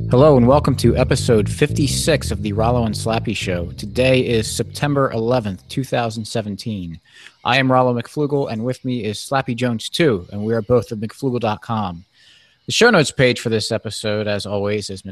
Hello and welcome to episode 56 of the Rollo and Slappy Show. Today is September 11th, 2017. I am Rollo McFlugel, and with me is Slappy Jones too, and we are both at McFlugel.com. The show notes page for this episode, as always, is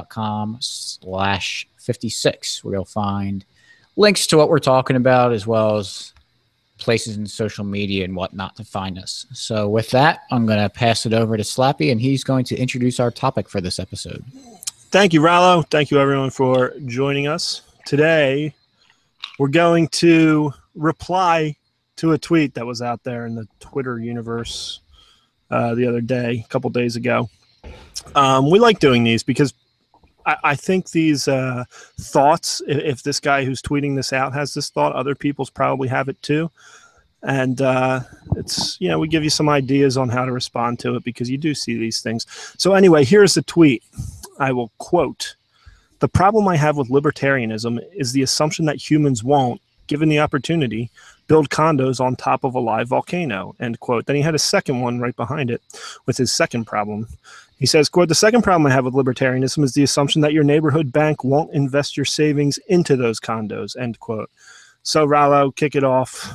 McFlugel.com/56, where you'll find links to what we're talking about, as well as places in social media and whatnot to find us. So with that, I'm going to pass it over to Slappy, and he's going to introduce our topic for this episode. Thank you, Rollo. Thank you, everyone, for joining us. Today, we're going to reply to a tweet that was out there in the Twitter universe the other day, a couple days ago. We like doing these because I think these thoughts, if this guy who's tweeting this out has this thought, other people's probably have it too. And we give you some ideas on how to respond to it because you do see these things. So anyway, here's the tweet. I will quote, "The problem I have with libertarianism is the assumption that humans won't, given the opportunity, build condos on top of a live volcano," end quote. Then he had a second one right behind it with his second problem. He says, quote, "The second problem I have with libertarianism is the assumption that your neighborhood bank won't invest your savings into those condos," end quote. So, Rollo, kick it off.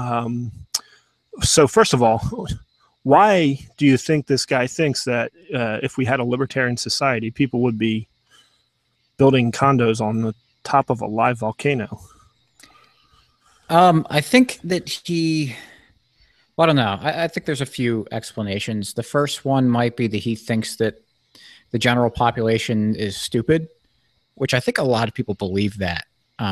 So first of all, why do you think this guy thinks that if we had a libertarian society, people would be building condos on the top of a live volcano? I think that I don't know. I think there's a few explanations. The first one might be that he thinks that the general population is stupid, which I think a lot of people believe that.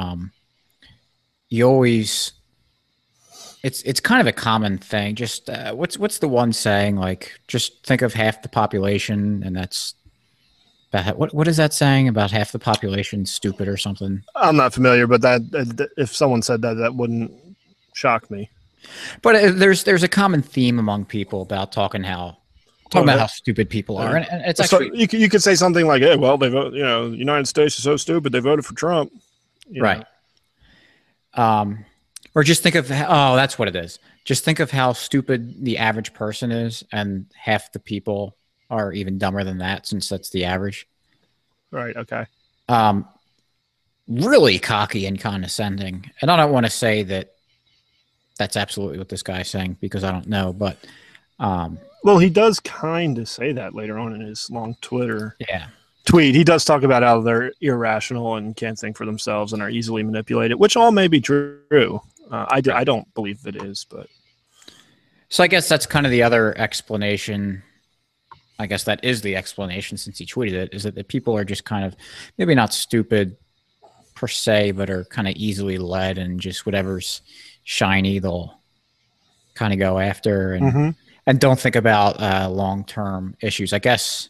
It's kind of a common thing. Just what's the one saying? Like, just think of half the population, and that's what is that saying about half the population stupid or something? I'm not familiar, but that if someone said that, that wouldn't shock me. But there's a common theme among people about talking about how stupid people are, and it's actually you could say something like, "Hey, well, they vote. The United States is so stupid they voted for Trump." Right. Or just think of that's what it is. Just think of how stupid the average person is, and half the people are even dumber than that, since that's the average. Right. Okay. Really cocky and condescending, and I don't want to say that that's absolutely what this guy's saying because I don't know, but well, he does kind of say that later on in his long Twitter tweet. He does talk about how they're irrational and can't think for themselves and are easily manipulated, which all may be true. I don't believe it is, but so I guess that's kind of the other explanation. I guess that is the explanation, since he tweeted it, is that the people are just kind of maybe not stupid per se, but are kind of easily led, and just whatever's shiny they'll kind of go after, and and don't think about long-term issues. I guess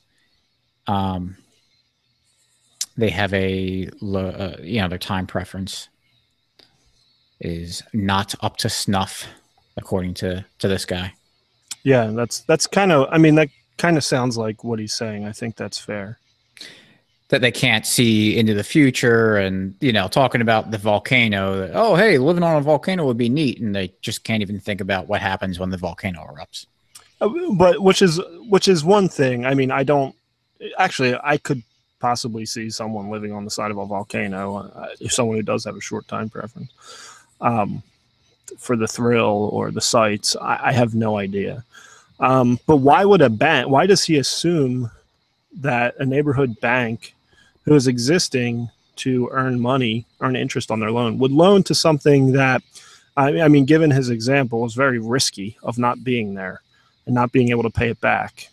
they have their time preference is not up to snuff, according to this guy. Yeah, that's kind of, I mean, that kind of sounds like what he's saying. I think that's fair. That they can't see into the future, and talking about the volcano, that, oh hey, living on a volcano would be neat, and they just can't even think about what happens when the volcano erupts. But which is one thing. I mean, I could possibly see someone living on the side of a volcano, if someone who does have a short time preference, for the thrill or the sights. I have no idea. But why would a bank? Why does he assume that a neighborhood bank who is existing to earn interest on their loan, would loan to something that, I mean, given his example, is very risky of not being there and not being able to pay it back?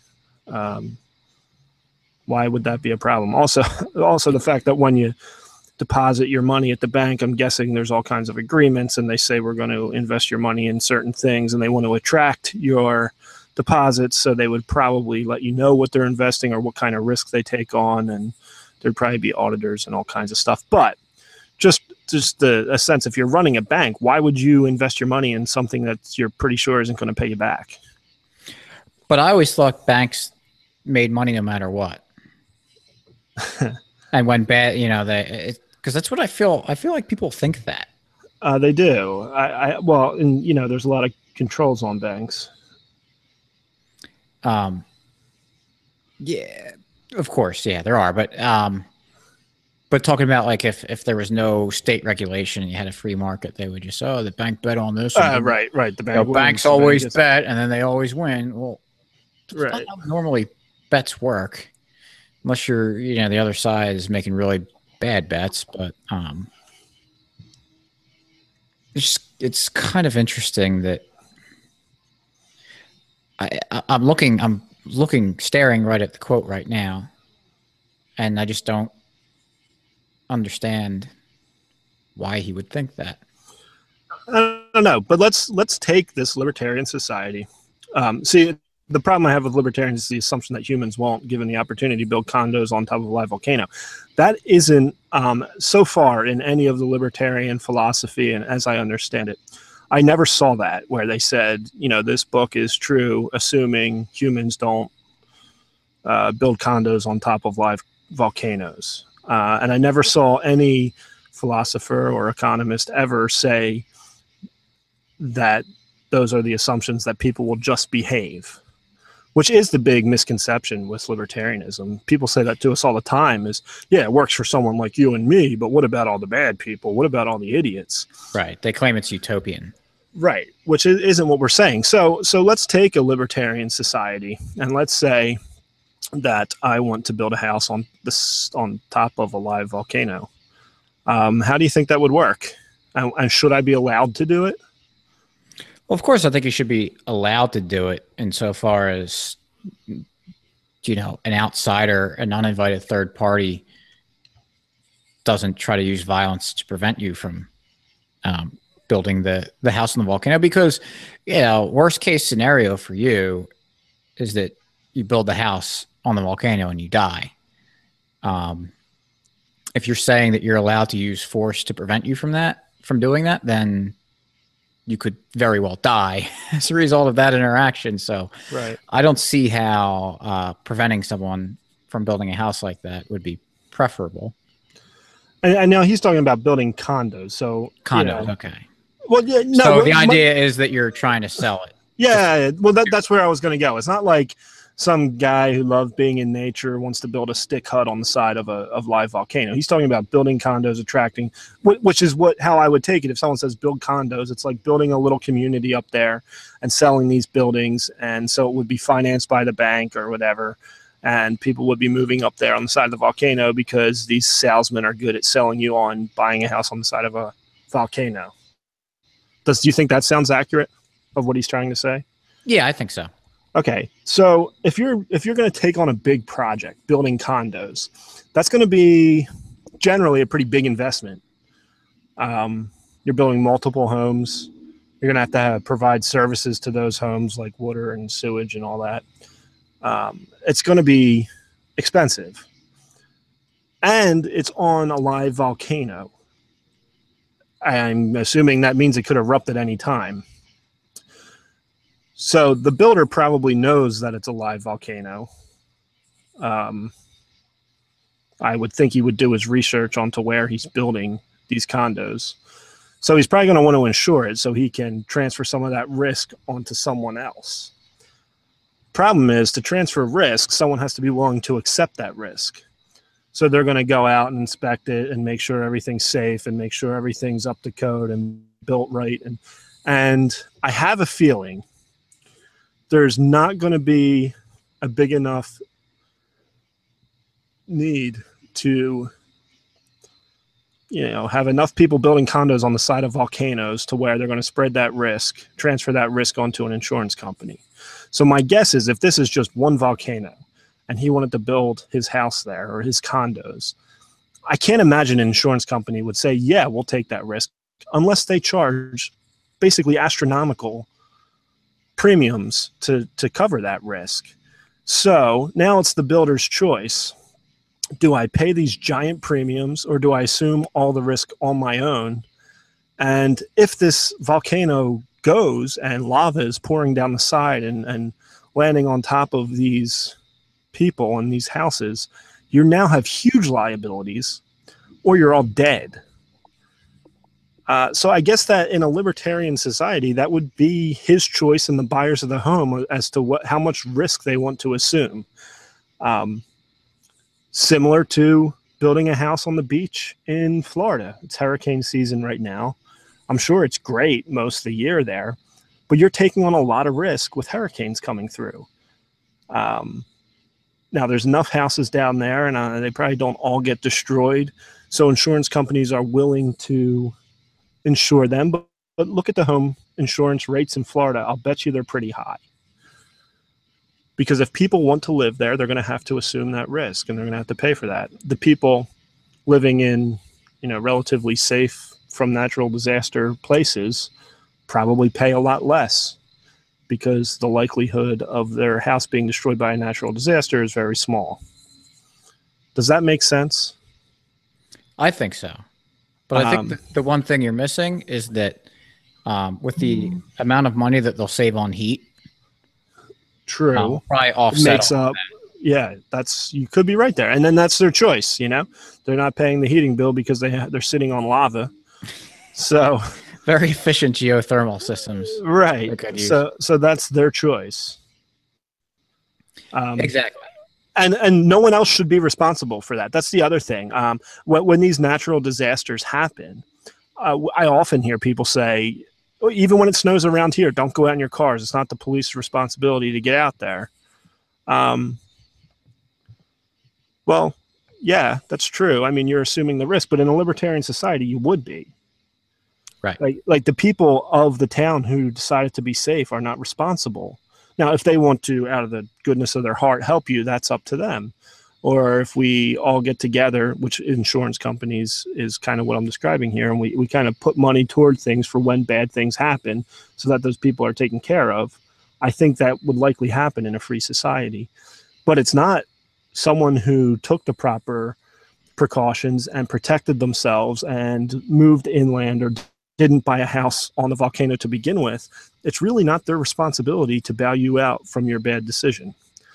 Why would that be a problem? Also the fact that when you deposit your money at the bank, I'm guessing there's all kinds of agreements, and they say we're going to invest your money in certain things, and they want to attract your deposits, so they would probably let you know what they're investing or what kind of risk they take on, and there'd probably be auditors and all kinds of stuff. But just a sense, if you're running a bank, why would you invest your money in something that you're pretty sure isn't going to pay you back? But I always thought banks made money no matter what. And when bad, because that's what I feel. I feel like people think that. They do. There's a lot of controls on banks. Yeah, Of course, yeah, there are, but talking about like if there was no state regulation and you had a free market, they would just the bank bet on this. And Right. The bank wins, banks always bet and then they always win. Well, that's right. not how normally bets work, unless the other side is making really bad bets. But it's kind of interesting that I'm staring right at the quote right now, and I just don't understand why he would think that. I don't know, but let's take this libertarian society. See, the problem I have with libertarians is the assumption that humans won't, given the opportunity, build condos on top of a live volcano. That isn't so far in any of the libertarian philosophy, and as I understand it, I never saw that where they said, this book is true, assuming humans don't build condos on top of live volcanoes. And I never saw any philosopher or economist ever say that those are the assumptions that people will just behave, which is the big misconception with libertarianism. People say that to us all the time is, yeah, it works for someone like you and me, but what about all the bad people? What about all the idiots? Right. They claim it's utopian. Right, which isn't what we're saying. So let's take a libertarian society, and let's say that I want to build a house on top of a live volcano. How do you think that would work? And should I be allowed to do it? Well, of course, I think you should be allowed to do it insofar as, an outsider, an uninvited third party doesn't try to use violence to prevent you from building the house on the volcano. Because, worst case scenario for you is that you build the house on the volcano and you die. If you're saying that you're allowed to use force to prevent you from doing that, then you could very well die as a result of that interaction. So right. I don't see how preventing someone from building a house like that would be preferable. And now he's talking about building condos. So condos, okay. Well, yeah, no. So the idea is that you're trying to sell it. Yeah, well, that's where I was going to go. It's not like some guy who loves being in nature wants to build a stick hut on the side of a live volcano. He's talking about building condos, attracting, which is how I would take it. If someone says build condos, it's like building a little community up there and selling these buildings. And so it would be financed by the bank or whatever. And people would be moving up there on the side of the volcano because these salesmen are good at selling you on buying a house on the side of a volcano. Do you think that sounds accurate of what he's trying to say? Yeah, I think so. Okay, so if you're going to take on a big project, building condos, that's going to be generally a pretty big investment. You're building multiple homes. You're going to have provide services to those homes like water and sewage and all that. It's going to be expensive. And it's on a live volcano. I'm assuming that means it could erupt at any time. So the builder probably knows that it's a live volcano. I would think he would do his research onto where he's building these condos. So he's probably going to want to insure it so he can transfer some of that risk onto someone else. Problem is, to transfer risk, someone has to be willing to accept that risk. So they're going to go out and inspect it and make sure everything's safe and make sure everything's up to code and built right. And I have a feeling there's not going to be a big enough need to, have enough people building condos on the side of volcanoes to where they're going to spread that risk, transfer that risk onto an insurance company. So my guess is if this is just one volcano and he wanted to build his house there or his condos, I can't imagine an insurance company would say, yeah, we'll take that risk, unless they charge basically astronomical premiums to cover that risk. So now it's the builder's choice. Do I pay these giant premiums or do I assume all the risk on my own? And if this volcano goes and lava is pouring down the side and landing on top of these people and these houses, you now have huge liabilities or you're all dead. So I guess that in a libertarian society, that would be his choice and the buyers of the home as to how much risk they want to assume. Similar to building a house on the beach in Florida. It's hurricane season right now. I'm sure it's great most of the year there, but you're taking on a lot of risk with hurricanes coming through. Now, there's enough houses down there, and they probably don't all get destroyed. So insurance companies are willing to insure them. But look at the home insurance rates in Florida. I'll bet you they're pretty high. Because if people want to live there, they're going to have to assume that risk, and they're going to have to pay for that. The people living in, relatively safe from natural disaster places probably pay a lot less, because the likelihood of their house being destroyed by a natural disaster is very small. Does that make sense? I think so. But I think the one thing you're missing is that with the amount of money that they'll save on heat, true, probably offset makes up. Yeah, you could be right there. And then that's their choice, They're not paying the heating bill because they're sitting on lava. So very efficient geothermal systems. Right. So that's their choice. Exactly. And no one else should be responsible for that. That's the other thing. When these natural disasters happen, I often hear people say, even when it snows around here, don't go out in your cars. It's not the police's responsibility to get out there. Well, yeah, that's true. I mean, you're assuming the risk, but in a libertarian society, you would be. Right. Like the people of the town who decided to be safe are not responsible. Now, if they want to, out of the goodness of their heart, help you, that's up to them. Or if we all get together, which insurance companies is kind of what I'm describing here, and we kind of put money toward things for when bad things happen so that those people are taken care of, I think that would likely happen in a free society. But it's not someone who took the proper precautions and protected themselves and moved inland or didn't buy a house on the volcano to begin with. It's really not their responsibility to bail you out from your bad decision.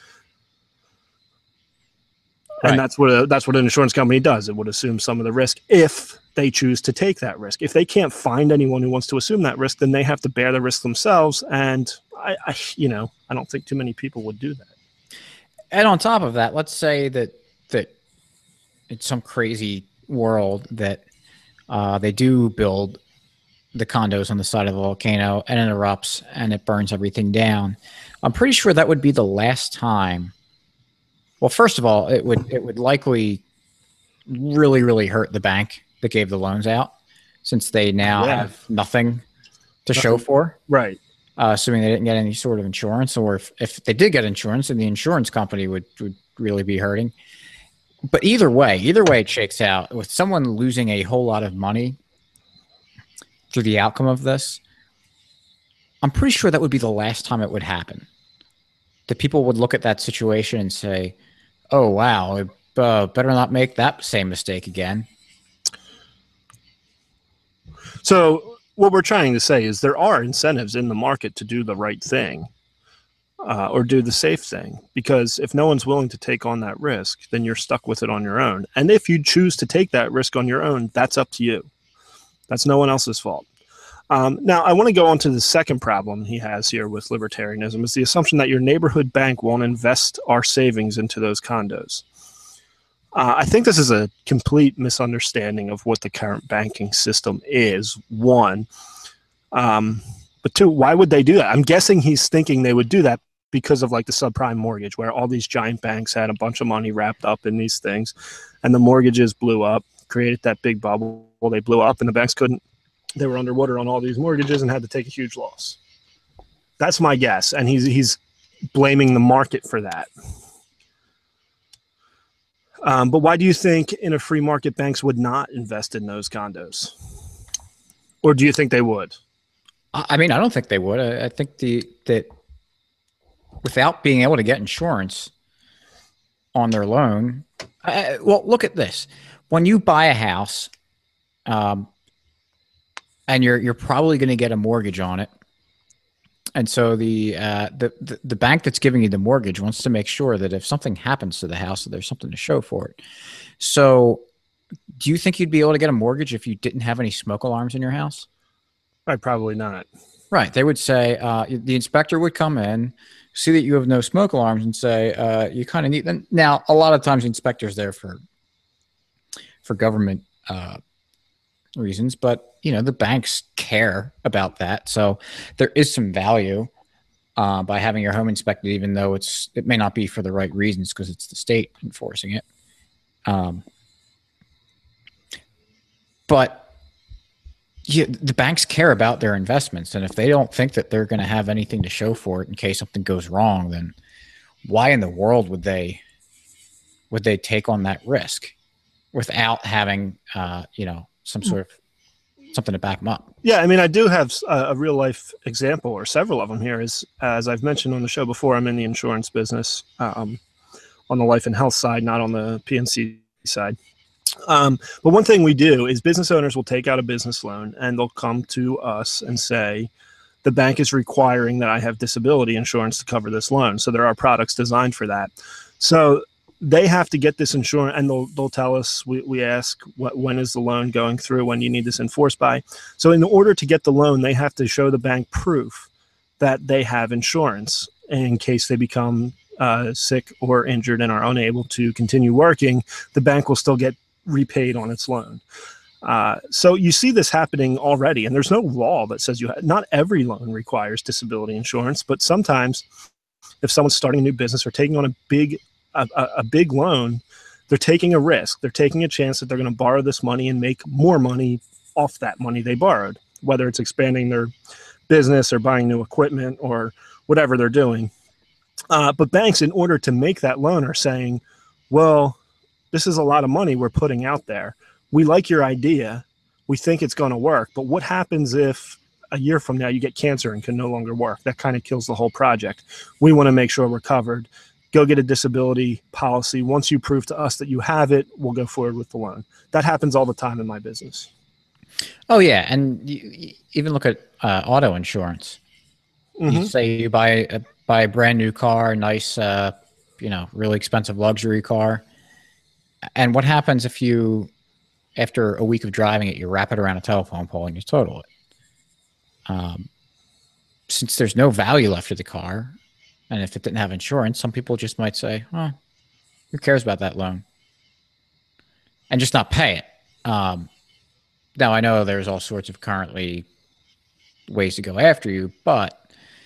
Right. And that's what an insurance company does. It would assume some of the risk if they choose to take that risk. If they can't find anyone who wants to assume that risk, then they have to bear the risk themselves. And I don't think too many people would do that. And on top of that, let's say that it's some crazy world that they do build the condos on the side of the volcano and it erupts and it burns everything down. I'm pretty sure that would be the last time. Well, first of all, it would likely really, really hurt the bank that gave the loans out, since they now have nothing to show for. Right. Assuming they didn't get any sort of insurance, or if they did get insurance, then the insurance company would really be hurting. But either way it shakes out with someone losing a whole lot of money through the outcome of this. I'm pretty sure that would be the last time it would happen. That people would look at that situation and say, oh, wow, better not make that same mistake again. So what we're trying to say is there are incentives in the market to do the right thing or do the safe thing, because if no one's willing to take on that risk, then you're stuck with it on your own. And if you choose to take that risk on your own, that's up to you. That's no one else's fault. Now, I want to go on to the second problem he has here with libertarianism, is the assumption that your neighborhood bank won't invest our savings into those condos. I think this is a complete misunderstanding of what the current banking system is, one. But two, why would they do that? I'm guessing he's thinking they would do that because of like the subprime mortgage, where all these giant banks had a bunch of money wrapped up in these things, and the mortgages blew up, created that big bubble. Well, they blew up and the banks couldn't. They were underwater on all these mortgages and had to take a huge loss. That's my guess. And he's blaming the market for that. But why do you think in a free market banks would not invest in those condos? Or do you think they would? I mean, I don't think they would. I think that without being able to get insurance on their loan, well, look at this. When you buy a house, and you're probably going to get a mortgage on it, and so the bank that's giving you the mortgage wants to make sure that if something happens to the house, that there's something to show for it. So, do you think you'd be able to get a mortgage if you didn't have any smoke alarms in your house? Right, probably not. Right. They would say the inspector would come in, see that you have no smoke alarms and say, you kind of need them. Now, a lot of times the inspector's there for government reasons, but the banks care about that. So there is some value by having your home inspected, even though it may not be for the right reasons because it's the state enforcing it. But the banks care about their investments, and if they don't think that they're going to have anything to show for it in case something goes wrong, then why in the world would they take on that risk without having some sort of something to back them up? Yeah, I mean, I do have a real life example, or several of them here. As I've mentioned on the show before, I'm in the insurance business on the life and health side, not on the PNC side. But one thing we do is business owners will take out a business loan and they'll come to us and say, the bank is requiring that I have disability insurance to cover this loan. So there are products designed for that. So they have to get this insurance, and they'll tell us, we ask, when is the loan going through? When do you need this enforced by? So in order to get the loan, they have to show the bank proof that they have insurance in case they become sick or injured and are unable to continue working. The bank will still get repaid on its loan. So you see this happening already, and there's no law that says not every loan requires disability insurance, but sometimes if someone's starting a new business or taking on a big loan, they're taking a risk. They're taking a chance that they're going to borrow this money and make more money off that money they borrowed, whether it's expanding their business or buying new equipment or whatever they're doing. But banks, in order to make that loan, are saying, well, this is a lot of money we're putting out there. We like your idea. We think it's going to work. But what happens if a year from now you get cancer and can no longer work? That kind of kills the whole project. We want to make sure we're covered. Go get a disability policy. Once you prove to us that you have it, we'll go forward with the loan. That happens all the time in my business. Oh, yeah. And you even look at auto insurance. Mm-hmm. You say you buy a brand new car, nice, really expensive luxury car. And what happens if you, after a week of driving it, you wrap it around a telephone pole and you total it? Since there's no value left to the car, and if it didn't have insurance, some people just might say, oh, who cares about that loan? And just not pay it. Now, I know there's all sorts of currently ways to go after you, but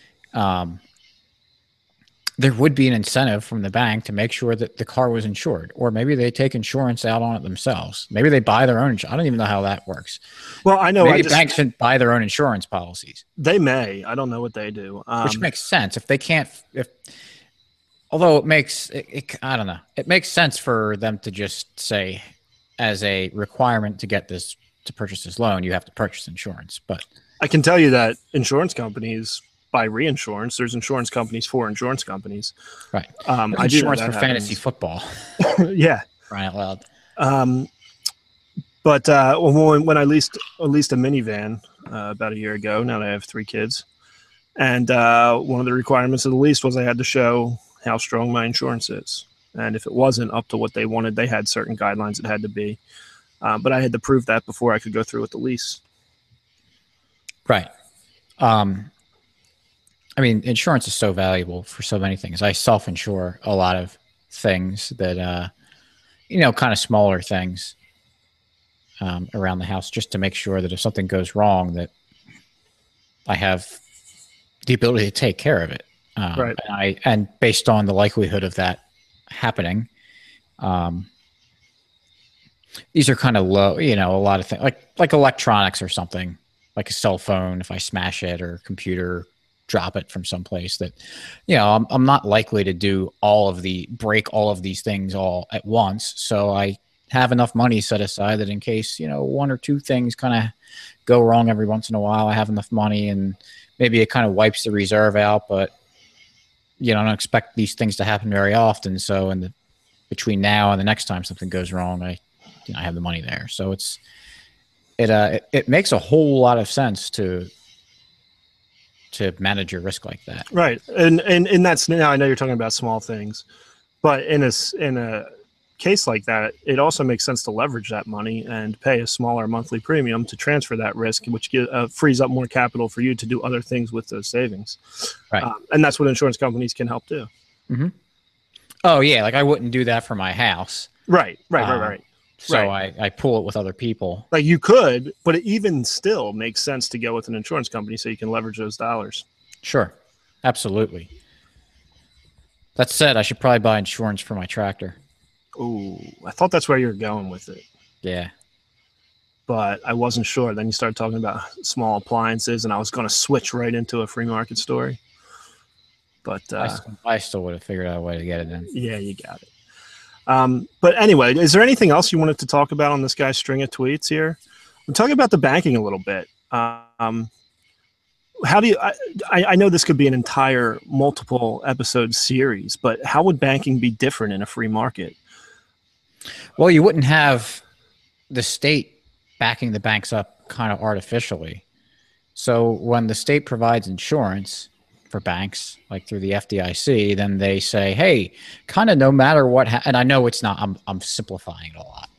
there would be an incentive from the bank to make sure that the car was insured, or maybe they take insurance out on it themselves. Maybe they buy their own. I don't even know how that works. Well, I know maybe banks shouldn't buy their own insurance policies. They may. I don't know what they do. Which makes sense if they can't. Although it makes I don't know. It makes sense for them to just say, as a requirement to purchase this loan, you have to purchase insurance. But I can tell you that insurance companies buy reinsurance. There's insurance companies for insurance companies. Right. I do insurance for fantasy football. Yeah. Crying out loud. But when I leased a minivan about a year ago, now that I have 3 kids, and one of the requirements of the lease was I had to show how strong my insurance is. And if it wasn't up to what they wanted, they had certain guidelines it had to be. But I had to prove that before I could go through with the lease. Right. I mean, insurance is so valuable for so many things. I self-insure a lot of things that, kind of smaller things around the house, just to make sure that if something goes wrong, that I have the ability to take care of it. Right. And based on the likelihood of that happening, these are kind of low, a lot of things like electronics or something, like a cell phone. If I smash it, or a computer, drop it from someplace, that, I'm not likely to break all of these things all at once. So I have enough money set aside that in case, 1 or 2 things kind of go wrong every once in a while, I have enough money, and maybe it kind of wipes the reserve out, but I don't expect these things to happen very often. So between now and the next time something goes wrong, I have the money there. So it makes a whole lot of sense to manage your risk like that. Right. And that's, now I know you're talking about small things, but in a case like that, it also makes sense to leverage that money and pay a smaller monthly premium to transfer that risk, which frees up more capital for you to do other things with those savings. Right. And that's what insurance companies can help do. Mm-hmm. Oh yeah, like I wouldn't do that for my house. Right. So I pool it with other people. Like you could, but it even still makes sense to go with an insurance company so you can leverage those dollars. Sure. Absolutely. That said, I should probably buy insurance for my tractor. Ooh, I thought that's where you were going with it. Yeah. But I wasn't sure. Then you started talking about small appliances, and I was going to switch right into a free market story. But I still would have figured out a way to get it in. Yeah, you got it. But anyway, is there anything else you wanted to talk about on this guy's string of tweets here? I'm talking about the banking a little bit. How do you? I know this could be an entire multiple episode series, but how would banking be different in a free market? Well, you wouldn't have the state backing the banks up kind of artificially. So when the state provides insurance for banks, like through the FDIC, then they say, hey, kind of no matter what, and I know it's not, I'm simplifying it a lot,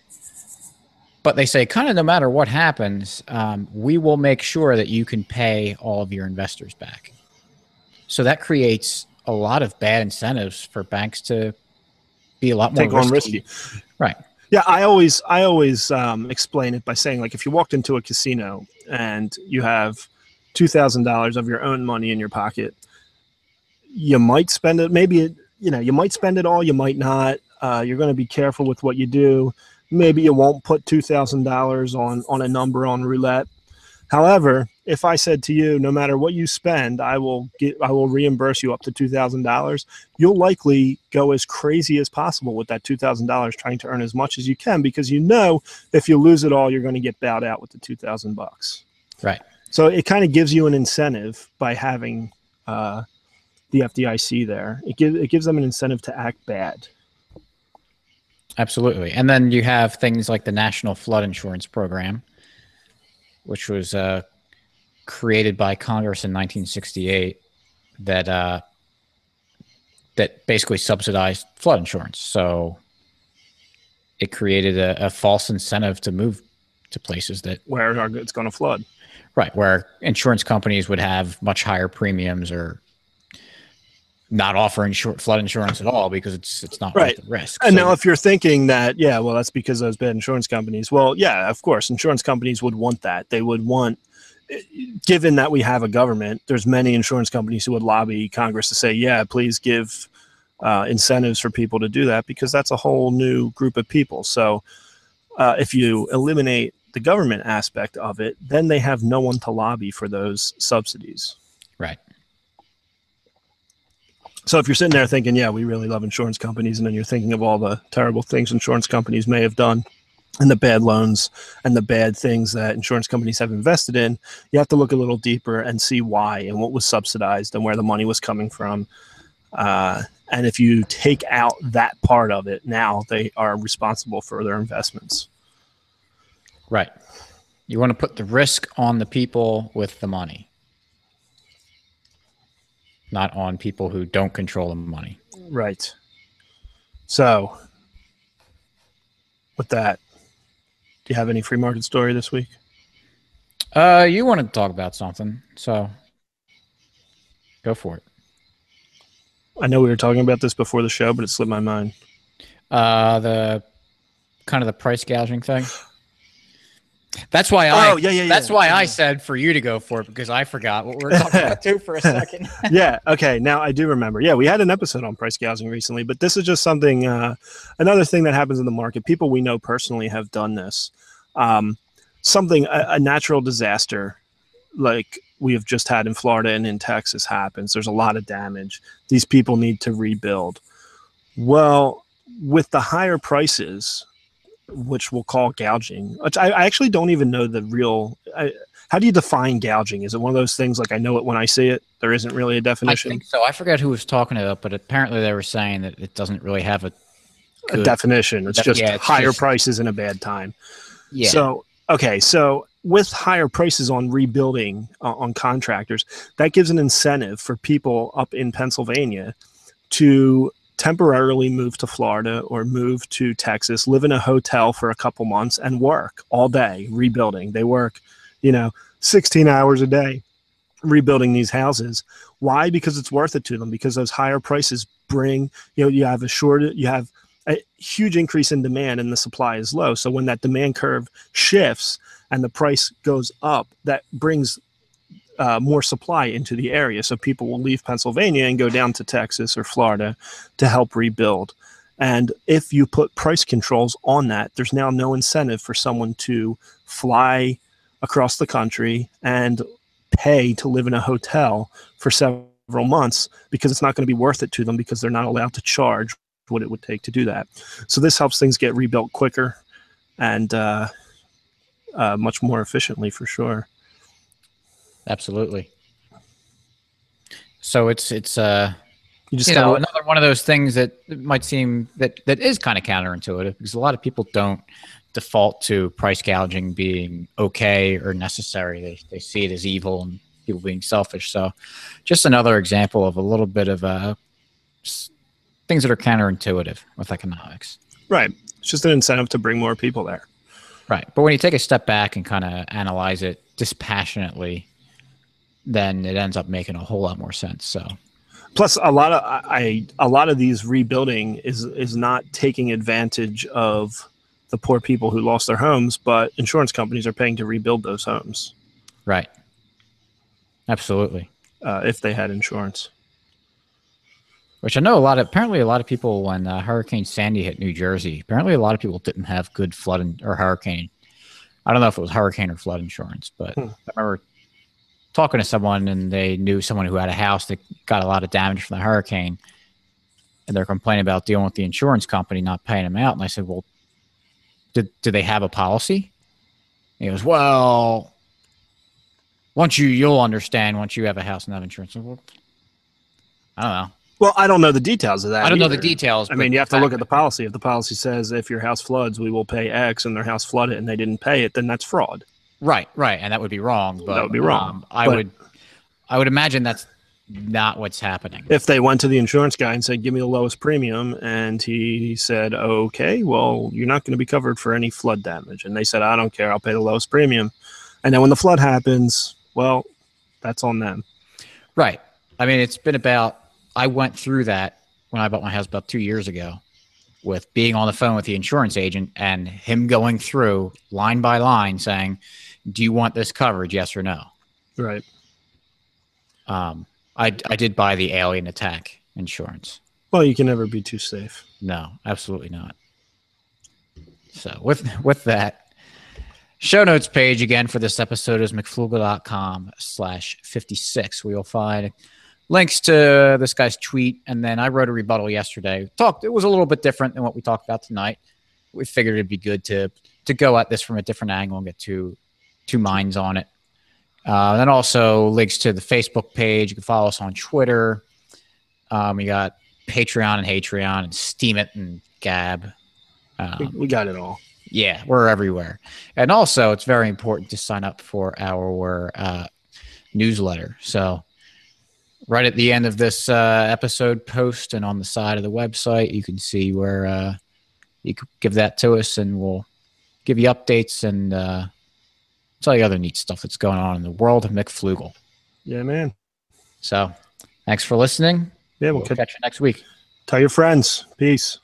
but they say kind of no matter what happens, we will make sure that you can pay all of your investors back. So that creates a lot of bad incentives for banks to be a lot more risky. Right. Yeah, I always explain it by saying, like, if you walked into a casino and you have $2,000 of your own money in your pocket, you might spend it. Maybe you might spend it all. You might not. You're going to be careful with what you do. Maybe you won't put $2,000 on a number on roulette. However, if I said to you, no matter what you spend, I will reimburse you up to $2,000, you'll likely go as crazy as possible with that $2,000, trying to earn as much as you can, because you know if you lose it all, you're going to get bowed out with the $2,000. Right. So it kind of gives you an incentive by having the FDIC there. It gives them an incentive to act bad. Absolutely. And then you have things like the National Flood Insurance Program, which was created by Congress in 1968, that basically subsidized flood insurance. So it created a false incentive to move to places where it's going to flood. Right, where insurance companies would have much higher premiums or not offer flood insurance at all because it's not worth the risk. And now if you're thinking that, yeah, well, that's because of those bad insurance companies. Well, yeah, of course, insurance companies would want that. They would want, given that we have a government, there's many insurance companies who would lobby Congress to say, yeah, please give incentives for people to do that, because that's a whole new group of people. So if you eliminate the government aspect of it, then they have no one to lobby for those subsidies. Right. So if you're sitting there thinking, yeah, we really love insurance companies, and then you're thinking of all the terrible things insurance companies may have done and the bad loans and the bad things that insurance companies have invested in, you have to look a little deeper and see why and what was subsidized and where the money was coming from. And if you take out that part of it, now they are responsible for their investments. Right. You want to put the risk on the people with the money, not on people who don't control the money. Right. So with that, do you have any free market story this week? You wanted to talk about something, so go for it. I know we were talking about this before the show, but it slipped my mind. The kind of the price gouging thing. That's why I said for you to go for it, because I forgot what we were talking about too for a second. Yeah. Okay. Now I do remember. Yeah, we had an episode on price gouging recently, but this is just something, another thing that happens in the market. People we know personally have done this. A natural disaster like we have just had in Florida and in Texas happens. There's a lot of damage. These people need to rebuild. Well, with the higher prices, which we'll call gouging, which I actually don't even know the real. How do you define gouging? Is it one of those things like I know it when I see it? There isn't really a definition. I think so. I forget who was talking about, but apparently they were saying that it doesn't really have a definition. It's just higher prices in a bad time. Yeah. So okay, so with higher prices on rebuilding on contractors, that gives an incentive for people up in Pennsylvania to temporarily move to Florida or move to Texas, live in a hotel for a couple months and work all day rebuilding. They work, 16 hours a day rebuilding these houses. Why? Because it's worth it to them, because those higher prices bring, you have a huge increase in demand and the supply is low. So when that demand curve shifts and the price goes up, that brings more supply into the area. So people will leave Pennsylvania and go down to Texas or Florida to help rebuild. And if you put price controls on that, there's now no incentive for someone to fly across the country and pay to live in a hotel for several months, because it's not going to be worth it to them, because they're not allowed to charge what it would take to do that. So this helps things get rebuilt quicker and much more efficiently, for sure. Absolutely. So it's You just another one of those things that might seem that is kind of counterintuitive, because a lot of people don't default to price gouging being okay or necessary. They see it as evil and people being selfish. So just another example of a little bit of things that are counterintuitive with economics. Right. It's just an incentive to bring more people there. Right. But when you take a step back and kind of analyze it dispassionately, then it ends up making a whole lot more sense. So plus a lot of these rebuilding is not taking advantage of the poor people who lost their homes, but insurance companies are paying to rebuild those homes. Right. Absolutely. If they had insurance. Which I know apparently a lot of people, when Hurricane Sandy hit New Jersey, apparently a lot of people didn't have good flood or hurricane. I don't know if it was hurricane or flood insurance, but I remember talking to someone and they knew someone who had a house that got a lot of damage from the hurricane, and they're complaining about dealing with the insurance company not paying them out. And I said, well, do they have a policy? And he goes, well, you'll understand once you have a house and have insurance. Well, I don't know. Well, I don't know the details of that. I don't know the details. I mean, you have to look at the policy. If the policy says if your house floods, we will pay X, and their house flooded and they didn't pay it, then that's fraud. Right, and that would be wrong. But that would be wrong. I would imagine that's not what's happening. If they went to the insurance guy and said, "Give me the lowest premium," and he said, "Okay, well, you're not going to be covered for any flood damage," and they said, "I don't care, I'll pay the lowest premium," and then when the flood happens, well, that's on them. Right. I mean, it's been about. I went through that when I bought my house about 2 years ago, with being on the phone with the insurance agent and him going through line by line saying, do you want this coverage? Yes or no? Right. I did buy the alien attack insurance. Well, you can never be too safe. No, absolutely not. So with that, show notes page again for this episode is mcflugel.com/56. We will find links to this guy's tweet, and then I wrote a rebuttal yesterday. It was a little bit different than what we talked about tonight. We figured it'd be good to go at this from a different angle and get two minds on it. Then also links to the Facebook page. You can follow us on Twitter. We got Patreon and Hatreon and Steemit and Gab. We got it all. Yeah, we're everywhere. And also, it's very important to sign up for our newsletter. So right at the end of this episode post and on the side of the website, you can see where you can give that to us, and we'll give you updates and tell you other neat stuff that's going on in the world of McFlugel. Yeah, man. So thanks for listening. Yeah, we'll catch you next week. Tell your friends. Peace.